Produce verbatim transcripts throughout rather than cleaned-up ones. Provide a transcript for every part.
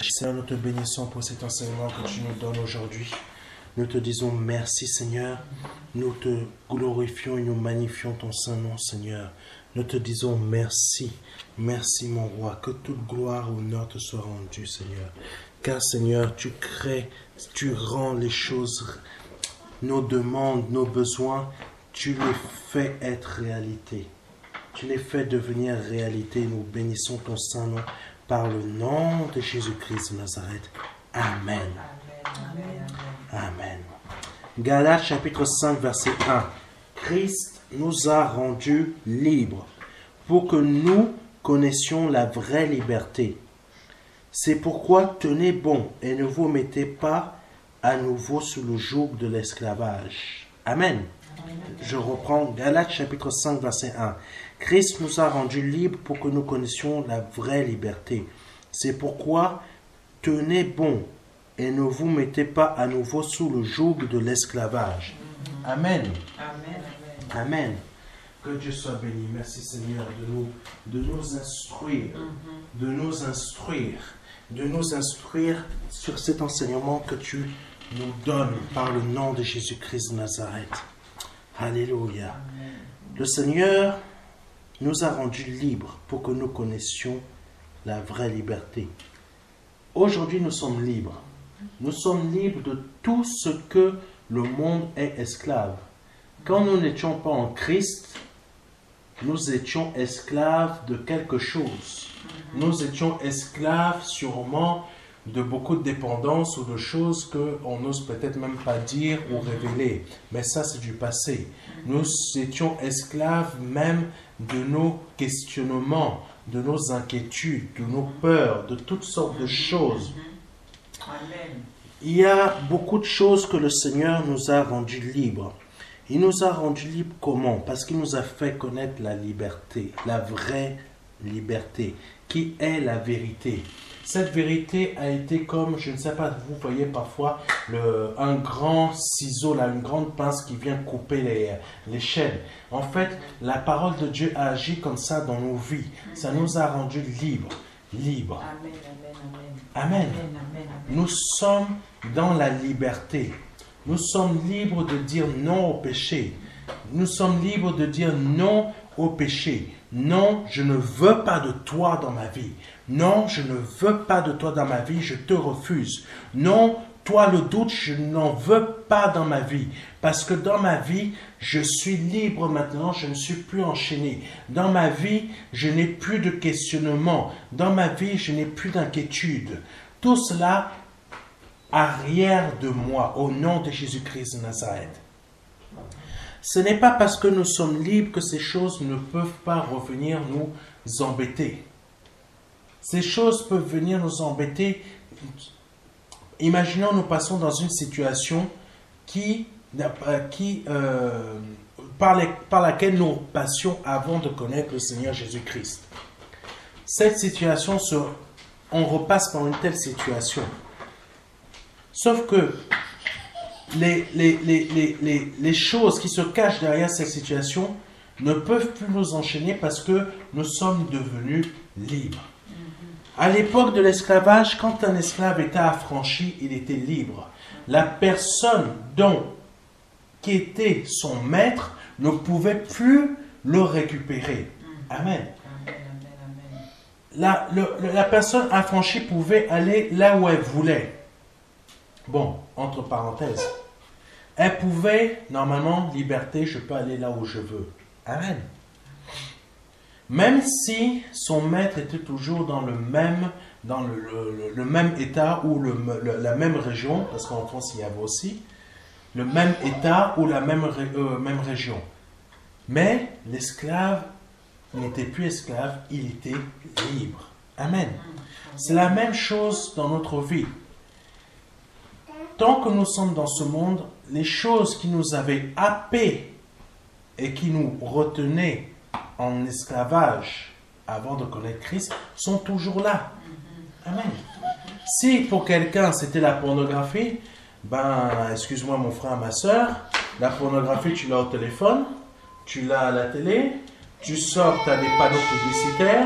Seigneur, nous te bénissons pour cet enseignement que tu nous donnes aujourd'hui. Nous te disons merci, Seigneur. Nous te glorifions et nous magnifions ton saint nom, Seigneur. Nous te disons merci. Merci, mon roi. Que toute gloire et honneur te soit rendue, Seigneur. Car, Seigneur, tu crées, tu rends les choses, nos demandes, nos besoins, tu les fais être réalité. Tu les fais devenir réalité. Nous bénissons ton saint nom par le nom de Jésus-Christ de Nazareth. Amen. Amen. Amen. Galates chapitre cinq, verset un. Christ nous a rendus libres pour que nous connaissions la vraie liberté. C'est pourquoi tenez bon et ne vous mettez pas à nouveau sous le joug de l'esclavage. Amen. Amen. Je reprends Galates chapitre cinq, verset un. Christ nous a rendus libres pour que nous connaissions la vraie liberté. C'est pourquoi tenez bon et ne vous mettez pas à nouveau sous le joug de l'esclavage. Amen. Amen. Amen. Que Dieu soit béni. Merci Seigneur de nous, de nous instruire, de nous instruire, de nous instruire sur cet enseignement que tu nous donnes par le nom de Jésus-Christ de Nazareth. Alléluia. Amen. Le Seigneur nous a rendus libres pour que nous connaissions la vraie liberté. Aujourd'hui, nous sommes libres. Nous sommes libres de tout ce que le monde est esclave. Quand nous n'étions pas en Christ, nous étions esclaves de quelque chose. Nous étions esclaves sûrement de beaucoup de dépendances ou de choses qu'on n'ose peut-être même pas dire ou révéler. Mais ça, c'est du passé. Nous étions esclaves même de nos questionnements, de nos inquiétudes, de nos peurs, de toutes sortes de choses. Amen. Il y a beaucoup de choses que le Seigneur nous a rendus libres. Il nous a rendus libres comment? Parce qu'il nous a fait connaître la liberté, la vraie liberté, qui est la vérité. Cette vérité a été comme, je ne sais pas, vous voyez parfois le, un grand ciseau, là, une grande pince qui vient couper les, les chaînes. En fait, la parole de Dieu a agi comme ça dans nos vies. Ça nous a rendus libres. Libres. Amen, amen, amen. Amen. Amen. Nous sommes dans la liberté. Nous sommes libres de dire non au péché. Nous sommes libres de dire non au péché. Non, je ne veux pas de toi dans ma vie. Non, je ne veux pas de toi dans ma vie, je te refuse. Non, toi le doute, je n'en veux pas dans ma vie. Parce que dans ma vie, je suis libre maintenant, je ne suis plus enchaîné. Dans ma vie, je n'ai plus de questionnement. Dans ma vie, je n'ai plus d'inquiétude. Tout cela arrière de moi, au nom de Jésus-Christ de Nazareth. Ce n'est pas parce que nous sommes libres que ces choses ne peuvent pas revenir nous embêter. Ces choses peuvent venir nous embêter. Imaginons, nous passons dans une situation qui, qui, euh, par, les, par laquelle nous passions avant de connaître le Seigneur Jésus-Christ. Cette situation, se, on repasse par une telle situation. Sauf que les, les, les, les, les, les choses qui se cachent derrière cette situation ne peuvent plus nous enchaîner parce que nous sommes devenus libres. À l'époque de l'esclavage, quand un esclave était affranchi, il était libre. La personne dont, qui était son maître ne pouvait plus le récupérer. Amen. La, le, la personne affranchie pouvait aller là où elle voulait. Bon, entre parenthèses. Elle pouvait, normalement, liberté, je peux aller là où je veux. Amen. Même si son maître était toujours dans le même, dans le, le, le même état ou le, le, la même région, parce qu'en France il y avait aussi, le même état ou la même, euh, même région. Mais l'esclave n'était plus esclave, il était libre. Amen. C'est la même chose dans notre vie. Tant que nous sommes dans ce monde, les choses qui nous avaient happés et qui nous retenaient en esclavage avant de connaître Christ sont toujours là. Amen. Si pour quelqu'un c'était la pornographie, ben excuse-moi mon frère, ma soeur, la pornographie tu l'as au téléphone, tu l'as à la télé, tu sors, tu as des panneaux publicitaires,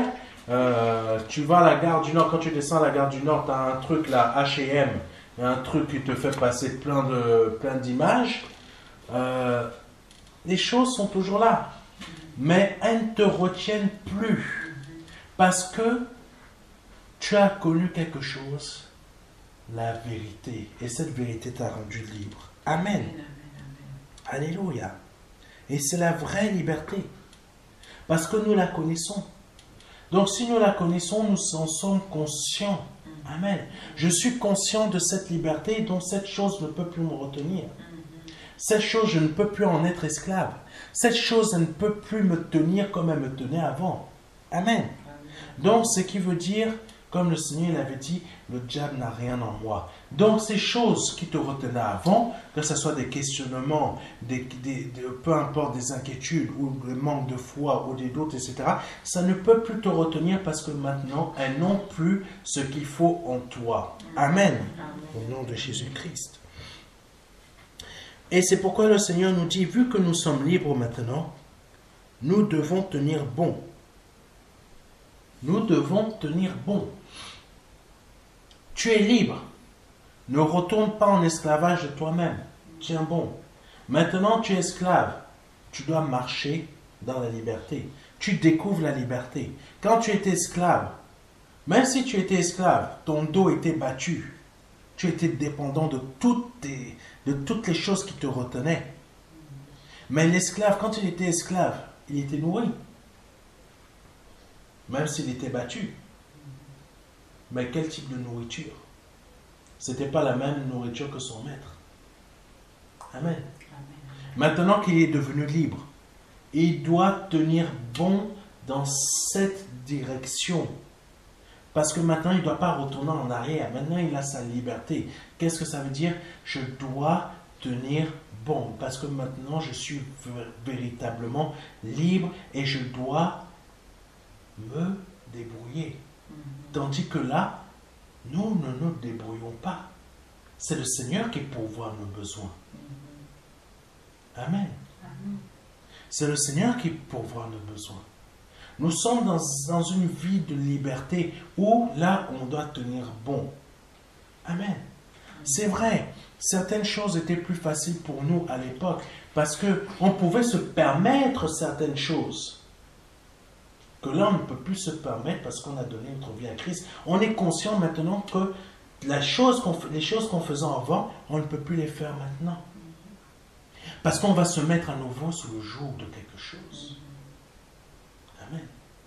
Euh, tu vas à la gare du Nord, quand tu descends à la gare du Nord, tu as un truc là, H et M, un truc qui te fait passer plein de plein d'images. Euh, les choses sont toujours là, mais elles ne te retiennent plus parce que tu as connu quelque chose, la vérité, et cette vérité t'a rendu libre. Amen. Alléluia. Et c'est la vraie liberté, parce que nous la connaissons. Donc si nous la connaissons, nous en sommes conscients. Amen. Je suis conscient de cette liberté, donc cette chose ne peut plus me retenir. Cette chose, je ne peux plus en être esclave. Cette chose, elle ne peut plus me tenir comme elle me tenait avant. Amen. Donc, ce qui veut dire, comme le Seigneur l'avait dit, le diable n'a rien en moi. Donc, ces choses qui te retenaient avant, que ce soit des questionnements, des, des, des, peu importe des inquiétudes, ou le manque de foi, ou des doutes, et cetera, ça ne peut plus te retenir parce que maintenant, elles n'ont plus ce qu'il faut en toi. Amen. Au nom de Jésus-Christ. Et c'est pourquoi le Seigneur nous dit, vu que nous sommes libres maintenant, nous devons tenir bon. Nous devons tenir bon. Tu es libre. Ne retourne pas en esclavage de toi-même. Tiens bon. Maintenant, tu es esclave. Tu dois marcher dans la liberté. Tu découvres la liberté. Quand tu étais esclave, même si tu étais esclave, ton dos était battu. Tu étais dépendant de toutes, tes, de toutes les choses qui te retenaient. Mais l'esclave, quand il était esclave, il était nourri. Même s'il était battu. Mais quel type de nourriture? Ce n'était pas la même nourriture que son maître. Amen. Amen. Maintenant qu'il est devenu libre, il doit tenir bon dans cette direction. Parce que maintenant, il ne doit pas retourner en arrière. Maintenant, il a sa liberté. Qu'est-ce que ça veut dire? Je dois tenir bon. Parce que maintenant, je suis véritablement libre et je dois me débrouiller. Tandis que là, nous ne nous débrouillons pas. C'est le Seigneur qui pourvoit nos besoins. Amen. C'est le Seigneur qui pourvoit nos besoins. Nous sommes dans, dans une vie de liberté où là, on doit tenir bon. Amen. C'est vrai, certaines choses étaient plus faciles pour nous à l'époque parce qu'on pouvait se permettre certaines choses que là, on ne peut plus se permettre parce qu'on a donné notre vie à Christ. On est conscient maintenant que la chose qu'on, les choses qu'on faisait avant, on ne peut plus les faire maintenant. Parce qu'on va se mettre à nouveau sous le joug de quelque chose. Amen.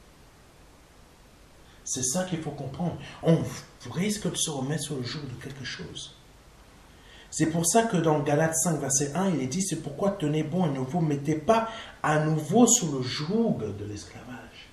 C'est ça qu'il faut comprendre. On risque de se remettre sur le joug de quelque chose. C'est pour ça que dans Galates cinq, verset un, il est dit, c'est pourquoi tenez bon et ne vous mettez pas à nouveau sous le joug de l'esclavage.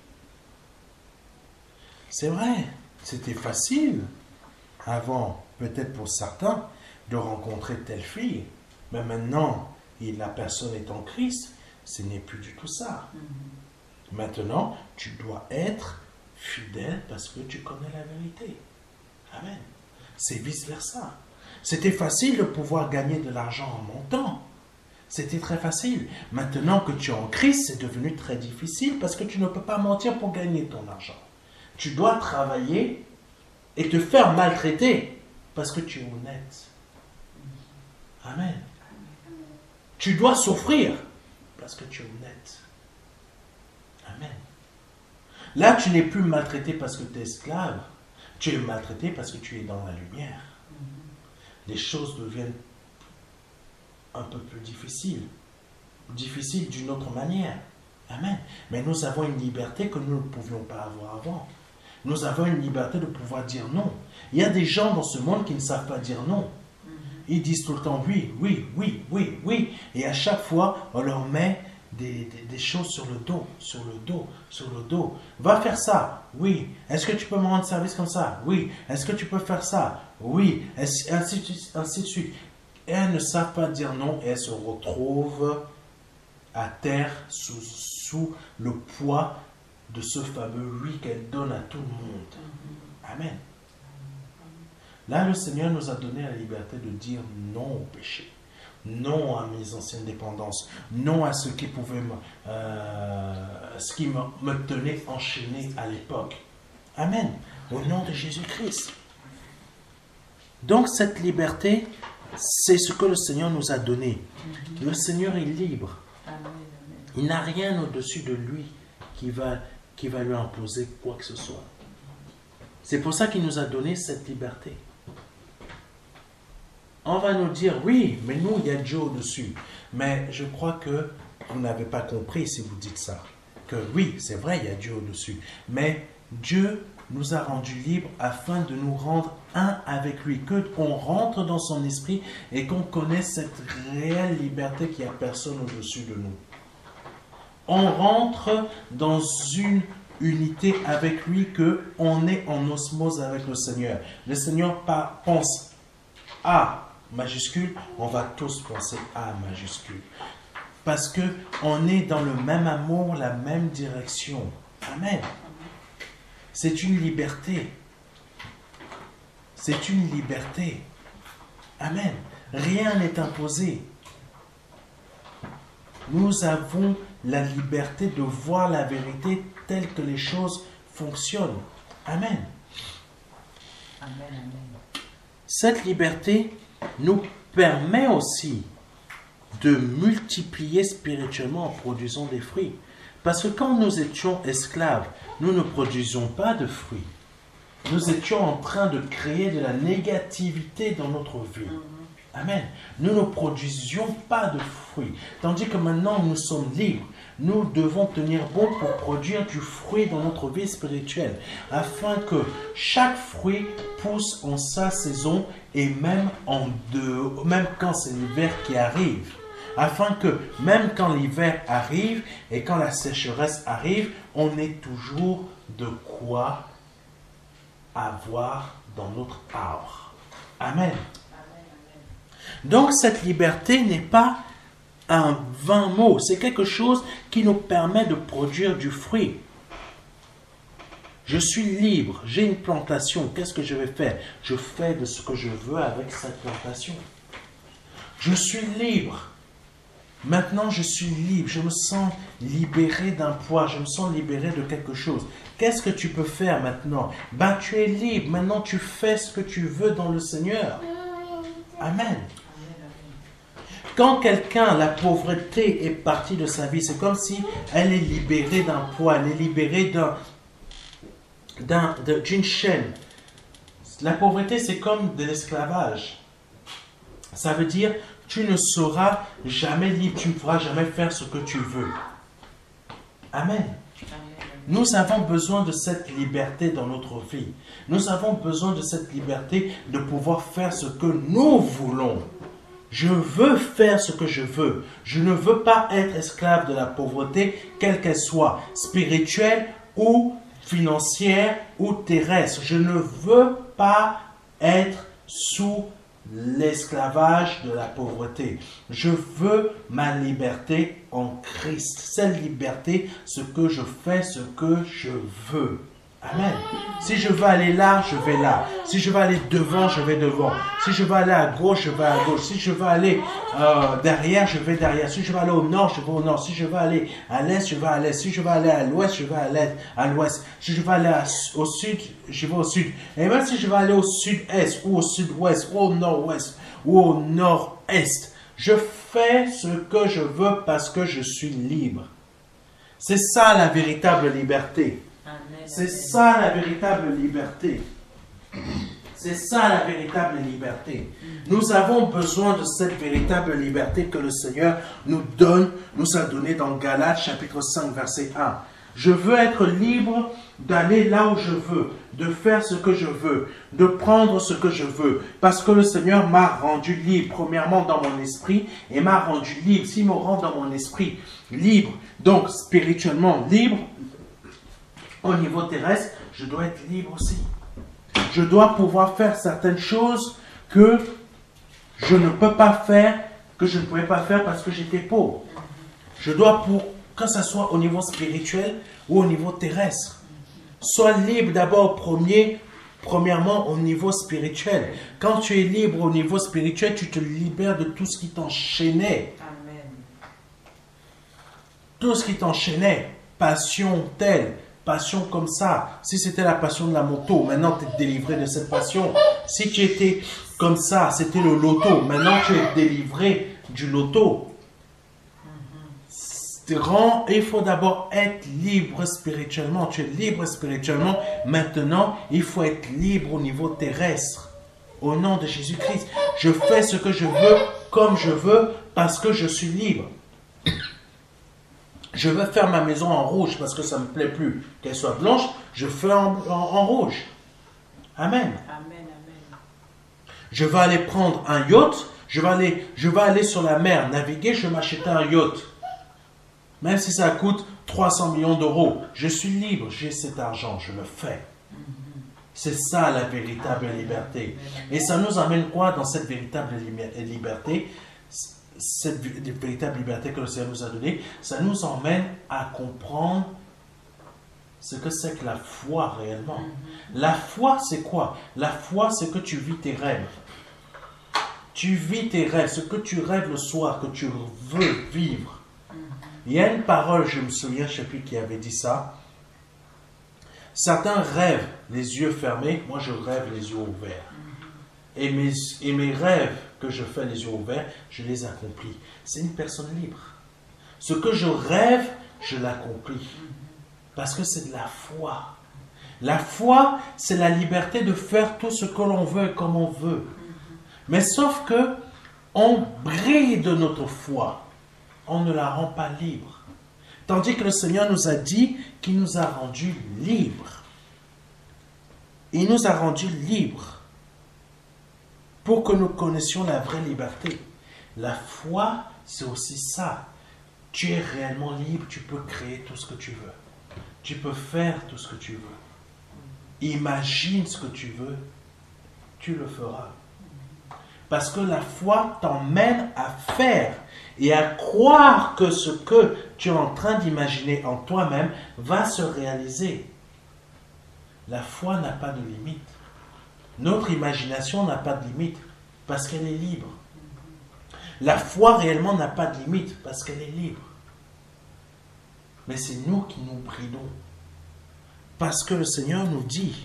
C'est vrai, c'était facile avant, peut-être pour certains, de rencontrer telle fille. Mais maintenant, et la personne est en Christ, ce n'est plus du tout ça. Mm-hmm. Maintenant, tu dois être fidèle parce que tu connais la vérité. Amen. C'est vice-versa. C'était facile de pouvoir gagner de l'argent en mentant. C'était très facile. Maintenant que tu es en Christ, c'est devenu très difficile parce que tu ne peux pas mentir pour gagner ton argent. Tu dois travailler et te faire maltraiter parce que tu es honnête. Amen. Tu dois souffrir parce que tu es honnête. Amen. Là, tu n'es plus maltraité parce que tu es esclave. Tu es maltraité parce que tu es dans la lumière. Les choses deviennent un peu plus difficiles. Difficiles d'une autre manière. Amen. Mais nous avons une liberté que nous ne pouvions pas avoir avant. Nous avons une liberté de pouvoir dire non. Il y a des gens dans ce monde qui ne savent pas dire non. Ils disent tout le temps oui, oui, oui, oui, oui. Et à chaque fois, on leur met des, des, des choses sur le dos, sur le dos, sur le dos. Va faire ça. Oui. Est-ce que tu peux me rendre service comme ça? Oui. Est-ce que tu peux faire ça? Oui. Ainsi, ainsi de suite. Et elles ne savent pas dire non et elles se retrouvent à terre sous, sous le poids de ce fameux oui qu'elles donnent à tout le monde. Amen. Là, le Seigneur nous a donné la liberté de dire non au péché, non à mes anciennes dépendances, non à ce qui pouvait me, euh, ce qui me, me tenait enchaîné à l'époque. Amen. Au nom de Jésus-Christ. Donc cette liberté, c'est ce que le Seigneur nous a donné. Le Seigneur est libre. Il n'a rien au-dessus de lui qui va, qui va lui imposer quoi que ce soit. C'est pour ça qu'il nous a donné cette liberté. On va nous dire, oui, mais nous, il y a Dieu au-dessus. Mais je crois que vous n'avez pas compris si vous dites ça. Que oui, c'est vrai, il y a Dieu au-dessus. Mais Dieu nous a rendus libres afin de nous rendre un avec lui. Que qu'on rentre dans son esprit et qu'on connaisse cette réelle liberté qu'il n'y a personne au-dessus de nous. On rentre dans une unité avec lui, qu'on est en osmose avec le Seigneur. Le Seigneur pense A majuscule, on va tous penser A majuscule. Parce qu'on est dans le même amour, la même direction. Amen. C'est une liberté. C'est une liberté. Amen. Rien n'est imposé. Nous avons la liberté de voir la vérité telle que les choses fonctionnent. Amen. Amen, amen. Cette liberté nous permet aussi de multiplier spirituellement en produisant des fruits. Parce que quand nous étions esclaves, nous ne produisions pas de fruits. Nous étions en train de créer de la négativité dans notre vie. Amen. Nous ne produisions pas de fruits. Tandis que maintenant nous sommes libres. Nous devons tenir bon pour produire du fruit dans notre vie spirituelle. Afin que chaque fruit pousse en sa saison et même, en deux, même quand c'est l'hiver qui arrive. Afin que même quand l'hiver arrive et quand la sécheresse arrive, on ait toujours de quoi avoir dans notre arbre. Amen. Donc cette liberté n'est pas un vain mot, c'est quelque chose qui nous permet de produire du fruit. Je suis libre, j'ai une plantation, qu'est-ce que je vais faire? Je fais de ce que je veux avec cette plantation. Je suis libre. Maintenant, je suis libre, je me sens libéré d'un poids, je me sens libéré de quelque chose. Qu'est-ce que tu peux faire maintenant? Ben, tu es libre, maintenant tu fais ce que tu veux dans le Seigneur. Amen. Quand quelqu'un, la pauvreté est partie de sa vie, c'est comme si elle est libérée d'un poids, elle est libérée d'un, d'un, d'une chaîne. La pauvreté, c'est comme de l'esclavage. Ça veut dire, tu ne seras jamais libre, tu ne pourras jamais faire ce que tu veux. Amen. Nous avons besoin de cette liberté dans notre vie. Nous avons besoin de cette liberté de pouvoir faire ce que nous voulons. Je veux faire ce que je veux. Je ne veux pas être esclave de la pauvreté, quelle qu'elle soit, spirituelle ou financière ou terrestre. Je ne veux pas être sous l'esclavage de la pauvreté. Je veux ma liberté en Christ. Cette liberté, ce que je fais, ce que je veux. Amen. Si je veux aller là, je vais là. Si je veux aller devant, je vais devant. Si je veux aller à gauche, je vais à gauche. Si je veux aller euh, derrière, je vais derrière. Si je veux aller au nord, je vais au nord. Si je veux aller à l'est, je vais à l'est. Si je veux aller à l'ouest, je vais à l'est, à l'ouest. Si je veux aller à, au sud, je vais au sud. Et même si je veux aller au sud-est ou au sud-ouest ou au nord-ouest ou au nord-est, je fais ce que je veux parce que je suis libre. C'est ça la véritable liberté. C'est ça la véritable liberté. C'est ça la véritable liberté. Nous avons besoin de cette véritable liberté que le Seigneur nous donne, nous a donné dans Galates chapitre cinq verset un. Je veux être libre d'aller là où je veux, de faire ce que je veux, de prendre ce que je veux, parce que le Seigneur m'a rendu libre, premièrement dans mon esprit, et m'a rendu libre. S'il me rend dans mon esprit libre, donc spirituellement libre, au niveau terrestre, je dois être libre aussi. Je dois pouvoir faire certaines choses que je ne peux pas faire, que je ne pouvais pas faire parce que j'étais pauvre. Je dois, pour que ce soit au niveau spirituel ou au niveau terrestre. Sois libre d'abord premier, premièrement au niveau spirituel. Quand tu es libre au niveau spirituel, tu te libères de tout ce qui t'enchaînait. Amen. Tout ce qui t'enchaînait, passion telle, passion comme ça. Si c'était la passion de la moto, maintenant tu es délivré de cette passion. Si tu étais comme ça, c'était le loto. Maintenant tu es délivré du loto. Grand, il faut d'abord être libre spirituellement. Tu es libre spirituellement. Maintenant, il faut être libre au niveau terrestre. Au nom de Jésus-Christ, je fais ce que je veux, comme je veux, parce que je suis libre. Je veux faire ma maison en rouge parce que ça ne me plaît plus. Qu'elle soit blanche, je fais en, en, en rouge. Amen. Amen, amen. Je vais aller prendre un yacht. Je vais aller, je vais aller sur la mer, naviguer. Je vais m'acheter un yacht. Même si ça coûte trois cents millions d'euros, je suis libre, j'ai cet argent, je le fais. C'est ça la véritable liberté. Et ça nous amène quoi dans cette véritable liberté? Cette véritable liberté que le Seigneur nous a donnée, ça nous emmène à comprendre ce que c'est que la foi réellement. La foi, c'est quoi? La foi, c'est que tu vis tes rêves. Tu vis tes rêves, ce que tu rêves le soir, que tu veux vivre. Il y a une parole, je me souviens, je ne sais plus qui avait dit ça. Certains rêvent les yeux fermés, moi je rêve les yeux ouverts. Et mes, et mes rêves que je fais les yeux ouverts, je les accomplis. C'est une personne libre. Ce que je rêve, je l'accomplis. Parce que c'est de la foi. La foi, c'est la liberté de faire tout ce que l'on veut et comme on veut. Mais sauf que on brille de notre foi. On ne la rend pas libre. Tandis que le Seigneur nous a dit qu'il nous a rendus libres. Il nous a rendus libres pour que nous connaissions la vraie liberté. La foi, c'est aussi ça. Tu es réellement libre, tu peux créer tout ce que tu veux. Tu peux faire tout ce que tu veux. Imagine ce que tu veux, tu le feras. Parce que la foi t'emmène à faire et à croire que ce que tu es en train d'imaginer en toi-même va se réaliser. La foi n'a pas de limite. Notre imagination n'a pas de limite parce qu'elle est libre. La foi réellement n'a pas de limite parce qu'elle est libre. Mais c'est nous qui nous bridons. Parce que le Seigneur nous dit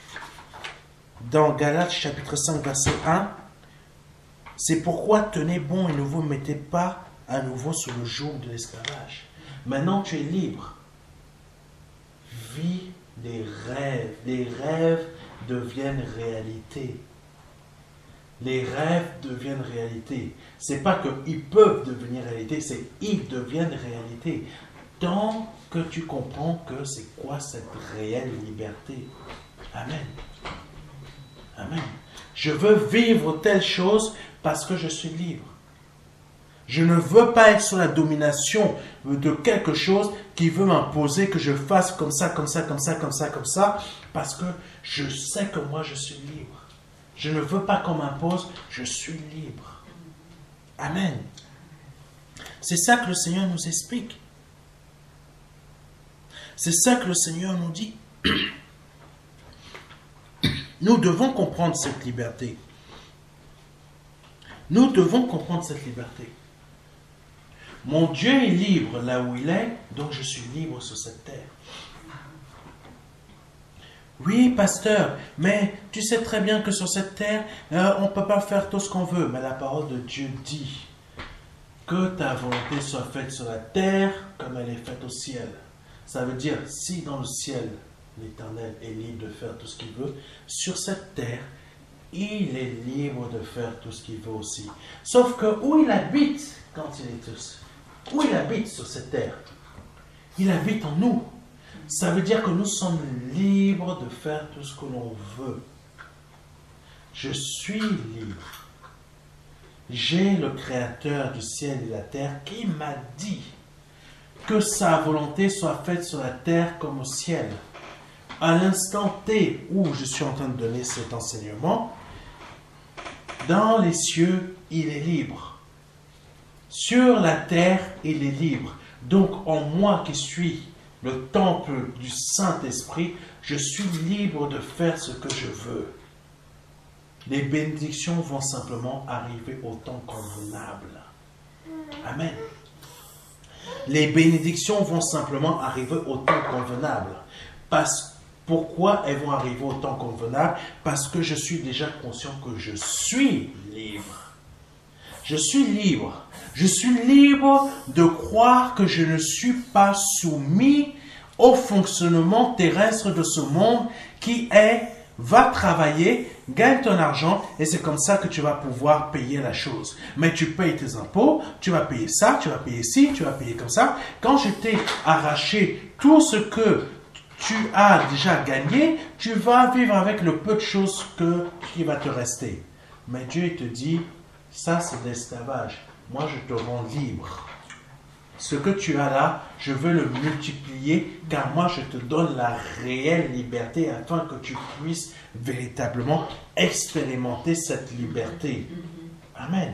dans Galates chapitre cinq verset un, c'est pourquoi tenez bon et ne vous mettez pas à nouveau sous le joug de l'esclavage. Maintenant tu es libre. Vis des rêves. Les rêves deviennent réalité. Les rêves deviennent réalité. C'est pas qu'ils peuvent devenir réalité, c'est ils deviennent réalité. Tant que tu comprends que c'est quoi cette réelle liberté. Amen. Amen. Je veux vivre telle chose parce que je suis libre. Je ne veux pas être sous la domination de quelque chose qui veut m'imposer que je fasse comme ça, comme ça, comme ça, comme ça, comme ça, parce que je sais que moi je suis libre. Je ne veux pas qu'on m'impose, je suis libre. Amen. C'est ça que le Seigneur nous explique. C'est ça que le Seigneur nous dit. Nous devons comprendre cette liberté. Nous devons comprendre cette liberté. Mon Dieu est libre là où il est, donc je suis libre sur cette terre. Oui, pasteur, mais tu sais très bien que sur cette terre, euh, on ne peut pas faire tout ce qu'on veut. Mais la parole de Dieu dit que ta volonté soit faite sur la terre comme elle est faite au ciel. Ça veut dire, si dans le ciel, l'Éternel est libre de faire tout ce qu'il veut, sur cette terre, il est libre de faire tout ce qu'il veut aussi. Sauf que où il habite, quand il est tous, où il habite sur cette terre, il habite en nous. Ça veut dire que nous sommes libres de faire tout ce que l'on veut. Je suis libre. J'ai le Créateur du ciel et de la terre qui m'a dit que sa volonté soit faite sur la terre comme au ciel. À l'instant T où je suis en train de donner cet enseignement, dans les cieux, il est libre. Sur la terre, il est libre. Donc, en moi qui suis le temple du Saint-Esprit, je suis libre de faire ce que je veux. Les bénédictions vont simplement arriver au temps convenable. Amen. les bénédictions vont simplement arriver au temps convenable. Parce, pourquoi elles vont arriver au temps convenable? Parce que je suis déjà conscient que je suis libre. Je suis libre. Je suis libre de croire que je ne suis pas soumis au fonctionnement terrestre de ce monde qui est, va travailler, gagne ton argent et c'est comme ça que tu vas pouvoir payer la chose. Mais tu payes tes impôts, tu vas payer ça, tu vas payer ci, tu vas payer comme ça. Quand je t'ai arraché tout ce que tu as déjà gagné, tu vas vivre avec le peu de choses que, qui va te rester. Mais Dieu il te dit, ça c'est de l'esclavage. Moi je te rends libre. Ce que tu as là, je veux le multiplier car moi je te donne la réelle liberté afin que tu puisses véritablement expérimenter cette liberté. Amen.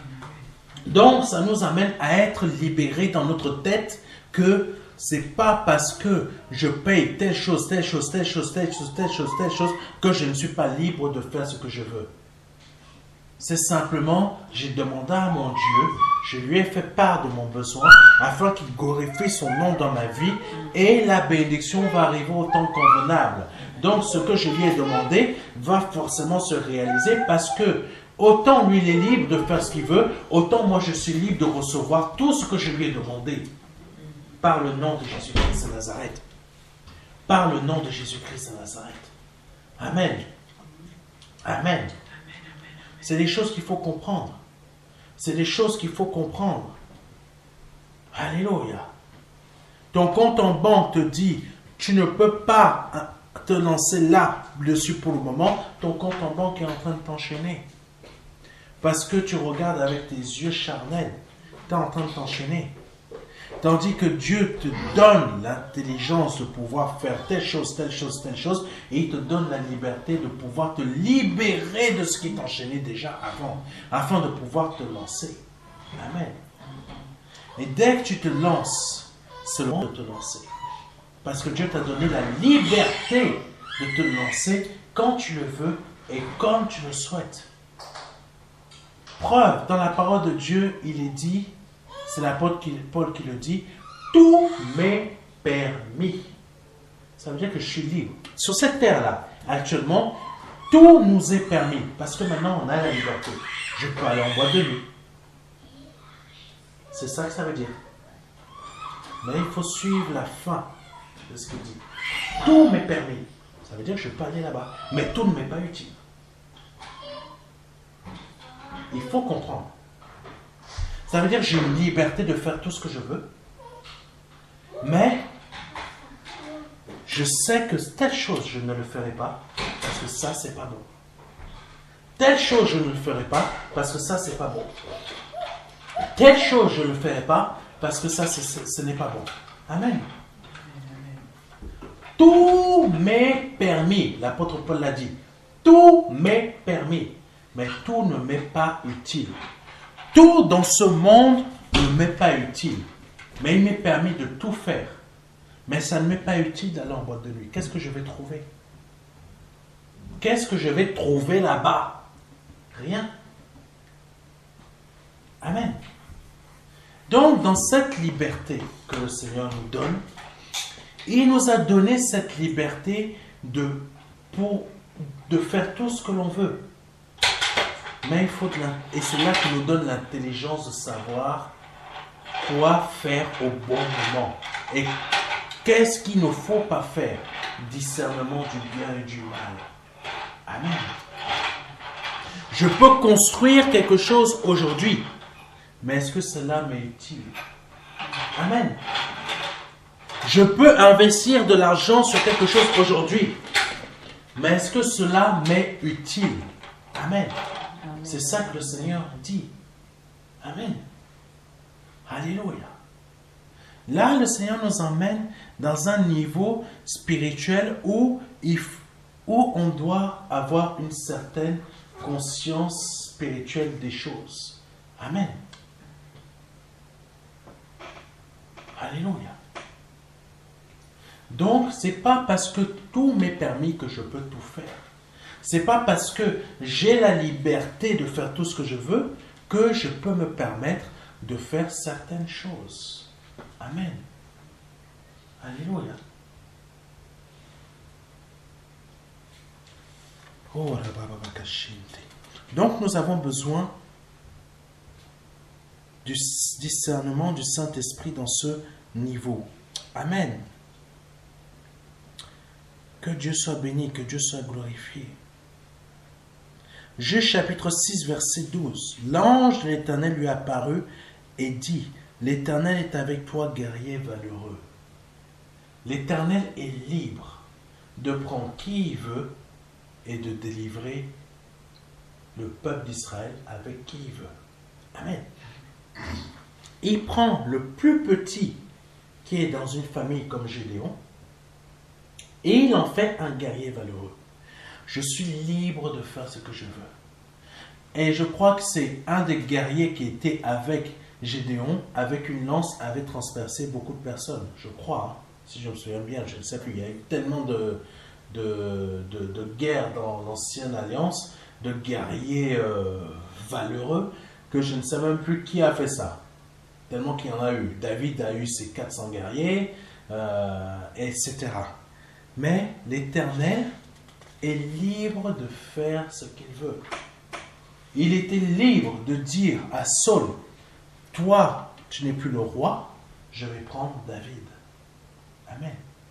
Donc ça nous amène à être libérés dans notre tête que c'est pas parce que je paye telle chose, telle chose, telle chose, telle chose, telle chose, telle chose que je ne suis pas libre de faire ce que je veux. C'est simplement, j'ai demandé à mon Dieu, je lui ai fait part de mon besoin afin qu'il glorifie son nom dans ma vie et la bénédiction va arriver au temps convenable. Donc ce que je lui ai demandé va forcément se réaliser parce que autant lui il est libre de faire ce qu'il veut, autant moi je suis libre de recevoir tout ce que je lui ai demandé par le nom de Jésus-Christ de Nazareth. Par le nom de Jésus-Christ de Nazareth. Amen. Amen. C'est des choses qu'il faut comprendre. C'est des choses qu'il faut comprendre. Alléluia. Ton compte en banque te dit, tu ne peux pas te lancer là-dessus pour le moment. Ton compte en banque est en train de t'enchaîner. Parce que tu regardes avec tes yeux charnels. Tu es en train de t'enchaîner. Tandis que Dieu te donne l'intelligence de pouvoir faire telle chose, telle chose, telle chose, et il te donne la liberté de pouvoir te libérer de ce qui t'enchaînait déjà avant, afin de pouvoir te lancer. Amen. Et dès que tu te lances, c'est le moment de te lancer. Parce que Dieu t'a donné la liberté de te lancer quand tu le veux et comme tu le souhaites. Preuve, dans la parole de Dieu, il est dit, c'est l'apôtre Paul qui le dit, tout m'est permis. Ça veut dire que je suis libre. Sur cette terre-là, actuellement, tout nous est permis. Parce que maintenant, on a la liberté. Je peux aller en boîte de nuit. C'est ça que ça veut dire. Mais il faut suivre la fin de ce qu'il dit. Tout m'est permis. Ça veut dire que je peux aller là-bas. Mais tout ne m'est pas utile. Il faut comprendre. Ça veut dire que j'ai une liberté de faire tout ce que je veux. Mais, je sais que telle chose, je ne le ferai pas, parce que ça, c'est pas bon. Telle chose, je ne le ferai pas, parce que ça, c'est pas bon. Telle chose, je ne le ferai pas, parce que ça, c'est, ce n'est pas bon. Amen. Tout m'est permis. L'apôtre Paul l'a dit. Tout m'est permis. Mais tout ne m'est pas utile. Tout dans ce monde ne m'est pas utile. Mais il m'est permis de tout faire. Mais ça ne m'est pas utile d'aller en boîte de nuit. Qu'est-ce que je vais trouver? Qu'est-ce que je vais trouver là-bas? Rien. Amen. Donc, dans cette liberté que le Seigneur nous donne, il nous a donné cette liberté de, pour, de faire tout ce que l'on veut. Mais il faut de la, et c'est là qu'il nous donne l'intelligence de savoir quoi faire au bon moment. Et qu'est-ce qu'il ne faut pas faire? Discernement du bien et du mal. Amen. Je peux construire quelque chose aujourd'hui, mais est-ce que cela m'est utile? Amen. Je peux investir de l'argent sur quelque chose aujourd'hui, mais est-ce que cela m'est utile? Amen. C'est ça que le Seigneur dit. Amen. Alléluia. Là, le Seigneur nous emmène dans un niveau spirituel où, il, où on doit avoir une certaine conscience spirituelle des choses. Amen. Alléluia. Donc, ce n'est pas parce que tout m'est permis que je peux tout faire. Ce n'est pas parce que j'ai la liberté de faire tout ce que je veux que je peux me permettre de faire certaines choses. Amen. Alléluia. Oh, donc nous avons besoin du discernement du Saint-Esprit dans ce niveau. Amen. Que Dieu soit béni, que Dieu soit glorifié. Juge chapitre six, verset douze. L'ange de l'Éternel lui apparut et dit, l'Éternel est avec toi, guerrier valeureux. L'Éternel est libre de prendre qui il veut et de délivrer le peuple d'Israël avec qui il veut. Amen. Il prend le plus petit qui est dans une famille comme Gédéon et il en fait un guerrier valeureux. Je suis libre de faire ce que je veux. Et je crois que c'est un des guerriers qui était avec Gédéon, avec une lance, avait transpercé beaucoup de personnes. Je crois, hein, si je me souviens bien, je ne sais plus. Il y a eu tellement de, de, de, de guerres dans l'ancienne alliance, de guerriers euh, valeureux, que je ne sais même plus qui a fait ça. Tellement qu'il y en a eu. David a eu ses quatre cents guerriers, euh, et cetera. Mais l'Éternel est libre de faire ce qu'il veut. Il était libre de dire à Saul, toi, tu n'es plus le roi, je vais prendre David. Amen.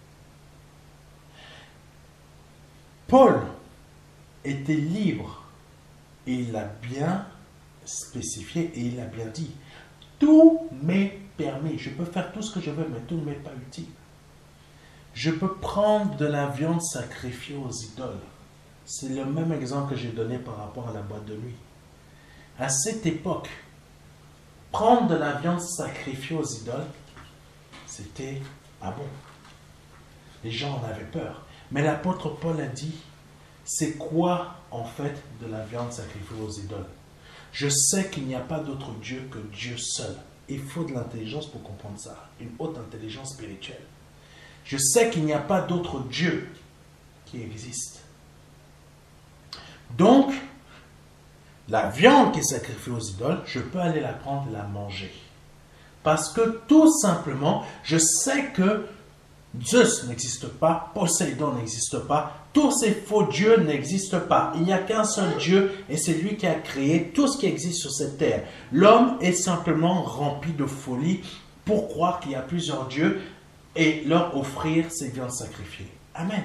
Paul était libre et il l'a bien spécifié et il l'a bien dit. Tout m'est permis. Je peux faire tout ce que je veux, mais tout ne m'est pas utile. Je peux prendre de la viande sacrifiée aux idoles. C'est le même exemple que j'ai donné par rapport à la boîte de nuit. À cette époque, prendre de la viande sacrifiée aux idoles, c'était pas bon. Les gens en avaient peur. Mais l'apôtre Paul a dit, c'est quoi en fait de la viande sacrifiée aux idoles? Je sais qu'il n'y a pas d'autre Dieu que Dieu seul. Il faut de l'intelligence pour comprendre ça, une haute intelligence spirituelle. Je sais qu'il n'y a pas d'autre Dieu qui existe. Donc, la viande qui est sacrifiée aux idoles, je peux aller la prendre et la manger. Parce que tout simplement, je sais que Zeus n'existe pas, Poséidon n'existe pas, tous ces faux dieux n'existent pas. Il n'y a qu'un seul Dieu et c'est lui qui a créé tout ce qui existe sur cette terre. L'homme est simplement rempli de folie pour croire qu'il y a plusieurs dieux et leur offrir ces viandes sacrifiées. Amen.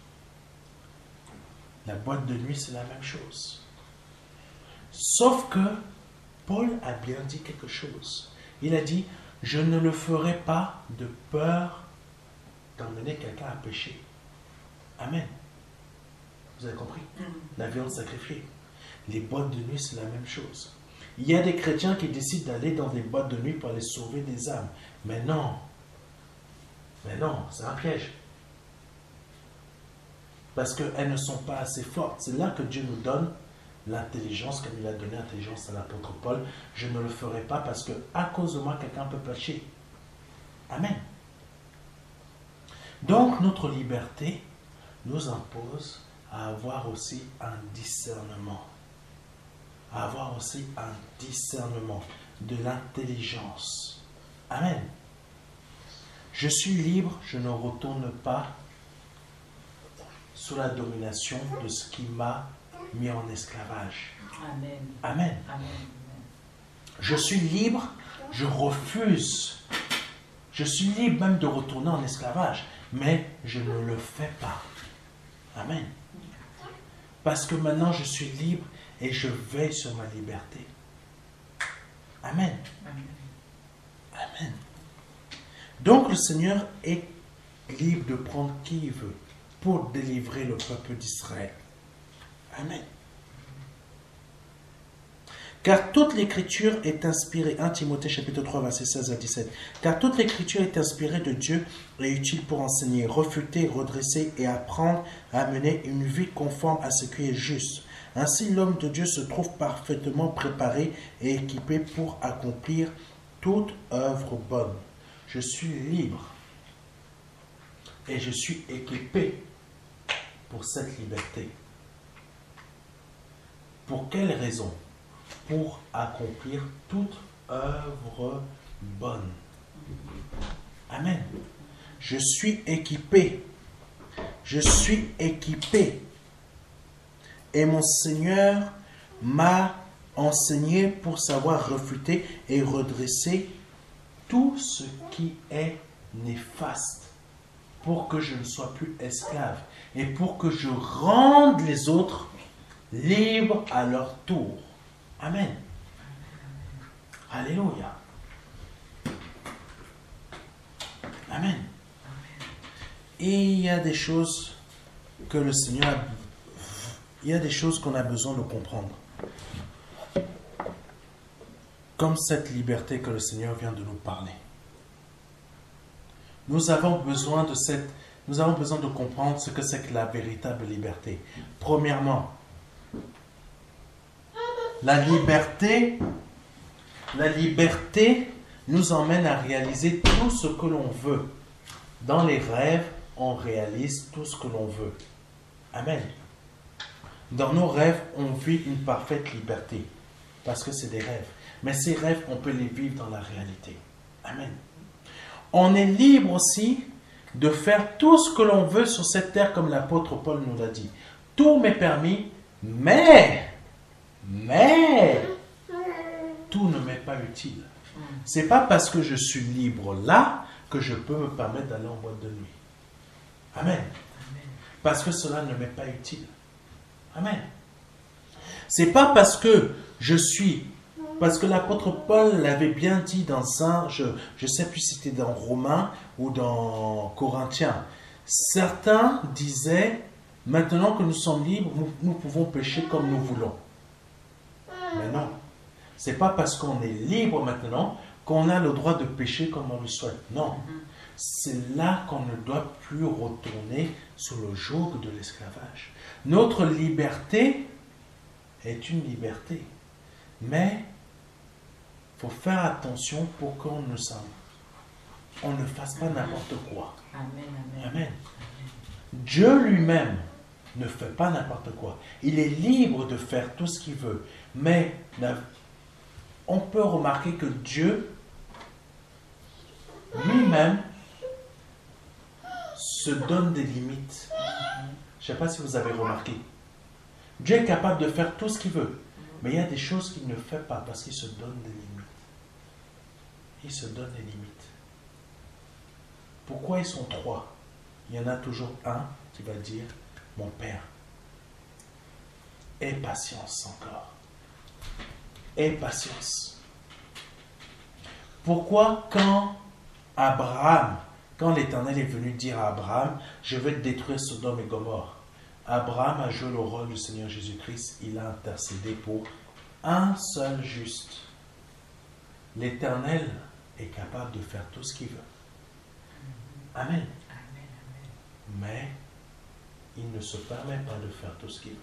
La boîte de nuit, c'est la même chose. Sauf que Paul a bien dit quelque chose. Il a dit, je ne le ferai pas de peur d'emmener quelqu'un à pécher. Amen. Vous avez compris? La viande sacrifiée. Les boîtes de nuit, c'est la même chose. Il y a des chrétiens qui décident d'aller dans des boîtes de nuit pour aller sauver des âmes. Mais non. Mais non, c'est un piège. Parce qu'elles ne sont pas assez fortes. C'est là que Dieu nous donne l'intelligence, comme il a donné l'intelligence à l'apôtre Paul. Je ne le ferai pas parce que à cause de moi, quelqu'un peut pécher. Amen. Donc, notre liberté nous impose à avoir aussi un discernement. À avoir aussi un discernement de l'intelligence. Amen. Je suis libre, je ne retourne pas sous la domination de ce qui m'a mis en esclavage. Amen. Amen. Amen. Je suis libre, je refuse. Je suis libre même de retourner en esclavage, mais je ne le fais pas. Amen. Parce que maintenant je suis libre et je veille sur ma liberté. Amen. Amen. Amen. Donc le Seigneur est libre de prendre qui il veut pour délivrer le peuple d'Israël. Amen. Car toute l'écriture est inspirée, un Timothée chapitre trois, verset seize à dix-sept. Car toute l'écriture est inspirée de Dieu et utile pour enseigner, refuter, redresser et apprendre à mener une vie conforme à ce qui est juste. Ainsi l'homme de Dieu se trouve parfaitement préparé et équipé pour accomplir toute œuvre bonne. Je suis libre et je suis équipé pour cette liberté. Pour quelle raison? Pour accomplir toute œuvre bonne. Amen. Je suis équipé. Je suis équipé. Et mon Seigneur m'a enseigné pour savoir refuter et redresser tout ce qui est néfaste, pour que je ne sois plus esclave et pour que je rende les autres libres à leur tour. Amen. Alléluia. Amen. Et il y a des choses que le Seigneur, il y a des choses qu'on a besoin de comprendre. Comme cette liberté que le Seigneur vient de nous parler. Nous avons besoin de cette, nous avons besoin de comprendre ce que c'est que la véritable liberté. Premièrement, la liberté, la liberté nous emmène à réaliser tout ce que l'on veut. Dans les rêves, on réalise tout ce que l'on veut. Amen. Dans nos rêves, on vit une parfaite liberté. Parce que c'est des rêves. Mais ces rêves, on peut les vivre dans la réalité. Amen. On est libre aussi de faire tout ce que l'on veut sur cette terre, comme l'apôtre Paul nous l'a dit. Tout m'est permis, mais, mais, tout ne m'est pas utile. C'est pas parce que je suis libre là que je peux me permettre d'aller en boîte de nuit. Amen. Parce que cela ne m'est pas utile. Amen. C'est pas parce que je suis, parce que l'apôtre Paul l'avait bien dit dans un, je ne sais plus si c'était dans Romains ou dans Corinthiens. Certains disaient, maintenant que nous sommes libres, nous, nous pouvons pécher comme nous voulons. Mais non. C'est pas parce qu'on est libre maintenant qu'on a le droit de pécher comme on le souhaite. Non. C'est là qu'on ne doit plus retourner sous le joug de l'esclavage. Notre liberté est une liberté. Mais il faut faire attention pour qu'on ne, on ne fasse pas n'importe quoi. Amen, amen. Amen. Dieu lui-même ne fait pas n'importe quoi. Il est libre de faire tout ce qu'il veut. Mais on peut remarquer que Dieu lui-même se donne des limites. Je ne sais pas si vous avez remarqué. Dieu est capable de faire tout ce qu'il veut. Mais il y a des choses qu'il ne fait pas parce qu'il se donne des limites. Il se donne des limites. Pourquoi ils sont trois? Il y en a toujours un qui va dire, mon Père, aie patience encore. Aie patience. Pourquoi quand Abraham, quand l'Éternel est venu dire à Abraham, je vais détruire Sodome et Gomorrhe, Abraham a joué le rôle du Seigneur Jésus-Christ, il a intercédé pour un seul juste. L'Éternel est capable de faire tout ce qu'il veut. Amen. Mais il ne se permet pas de faire tout ce qu'il veut.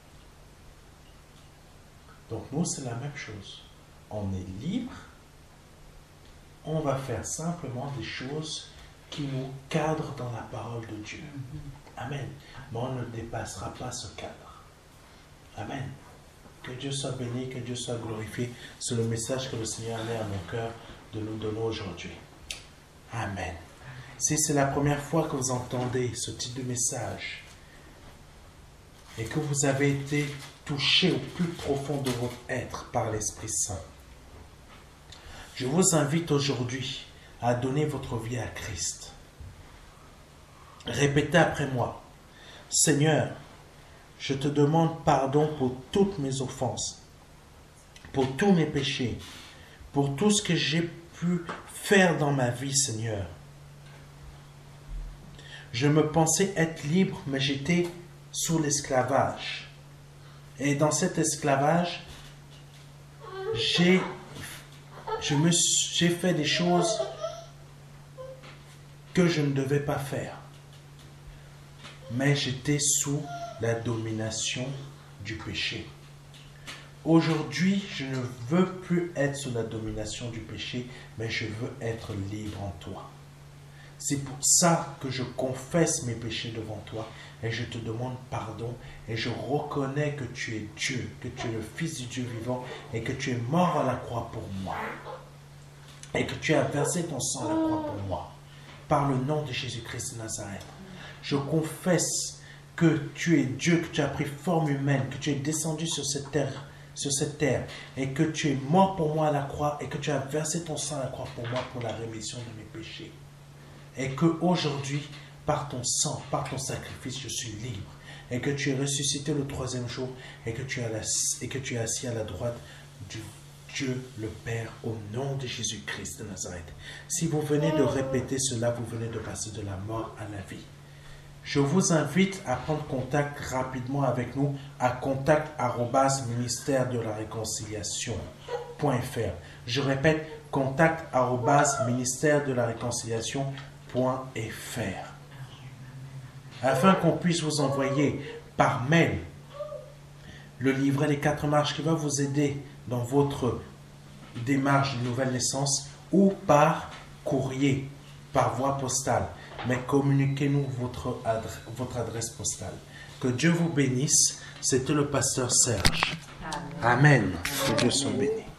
Donc nous, c'est la même chose. On est libre, on va faire simplement des choses qui nous cadrent dans la parole de Dieu. Amen. Mais on ne dépassera pas ce cadre. Amen. Que Dieu soit béni, que Dieu soit glorifié. C'est le message que le Seigneur met à mon cœur de nous donner aujourd'hui. Amen. Si c'est la première fois que vous entendez ce type de message et que vous avez été touché au plus profond de votre être par l'Esprit Saint, je vous invite aujourd'hui à donner votre vie à Christ. Répétez après moi. Seigneur, je te demande pardon pour toutes mes offenses, pour tous mes péchés, pour tout ce que j'ai pu faire dans ma vie, Seigneur. Je me pensais être libre, mais j'étais sous l'esclavage. Et dans cet esclavage, j'ai, je me, j'ai fait des choses que je ne devais pas faire. Mais j'étais sous la domination du péché. Aujourd'hui, je ne veux plus être sous la domination du péché, mais je veux être libre en toi. C'est pour ça que je confesse mes péchés devant toi et je te demande pardon et je reconnais que tu es Dieu, que tu es le Fils du Dieu vivant et que tu es mort à la croix pour moi et que tu as versé ton sang à la croix pour moi. par le nom de Jésus-Christ de Nazareth. Je confesse que tu es Dieu, que tu as pris forme humaine, que tu es descendu sur cette terre, sur cette terre, et que tu es mort pour moi à la croix, et que tu as versé ton sang à la croix pour moi, pour la rémission de mes péchés. Et qu'aujourd'hui, par ton sang, par ton sacrifice, je suis libre. Et que tu es ressuscité le troisième jour, et que tu, as la, et que tu es assis à la droite du Dieu le Père, au nom de Jésus-Christ de Nazareth. Si vous venez de répéter cela, vous venez de passer de la mort à la vie. Je vous invite à prendre contact rapidement avec nous à contact arobase ministère de la réconciliation point f r. Je répète, contact arobase ministère de la réconciliation point f r. Afin qu'on puisse vous envoyer par mail le livret des quatre marches qui va vous aider dans votre démarche de nouvelle naissance, ou par courrier, par voie postale. Mais communiquez-nous votre adresse, votre adresse postale. Que Dieu vous bénisse. C'était le pasteur Serge. Amen. Que Dieu soit béni.